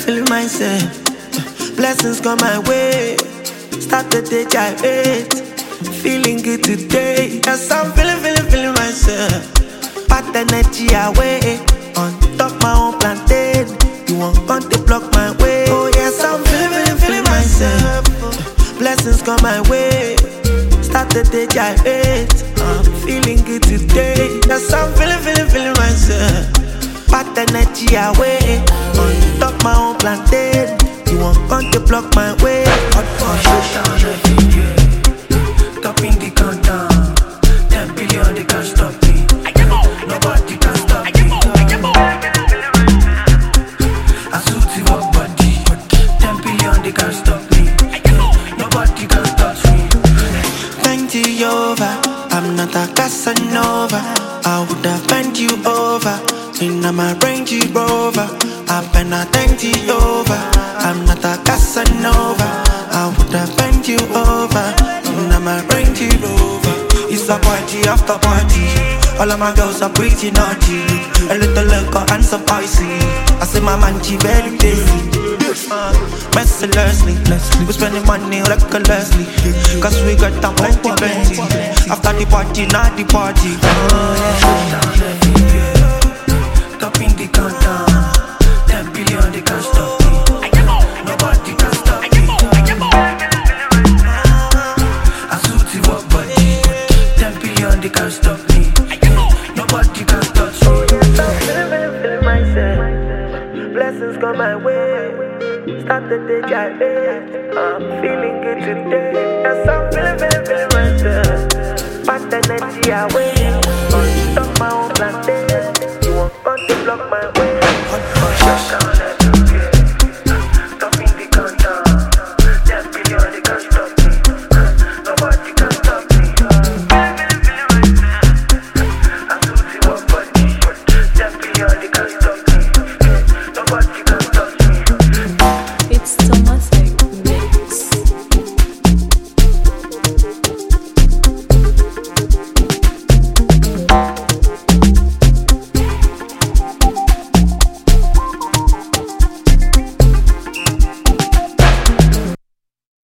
feeling myself. Blessings come my way. Start the day gyrate. Feeling good today. Yes, I'm feeling myself. Pat energy away. On top my own plantain. You won't come to block my way. Oh yes, I'm feeling myself. Blessings come my way. Start the day gyrate. I'm feeling good today. Yes, I'm feeling myself. Pat energy away. On top my own plantain. You won't come to block my way. Shut every year. Topping the countdown. 10 billion, they can't stop me. Nobody can stop me. I suit you up body. 10 billion, they can't stop me. Nobody can touch me. 90 over, I'm not a Casanova. I would have bent you over. In my Range Rover, I've been a 90 over. I'm not a Casanova. I would have bent you over. In my Range Rover. It's a party after party. All of my girls are pretty naughty. A little liquor and some spicy. I say my man, she very busy. Mercilessly, we spending money recklessly. Cause we got them plenty. After the party, not the party. Topping the countdown. 10 billion, they can't stop me. Nobody can stop me. I suit you up body. 10 billion, they can't stop me. Nobody can touch me. Feeling myself. Blessings come my way. Start the day gyrate. I'm feeling good today. Yes, I'm feeling myself. Pat energy away.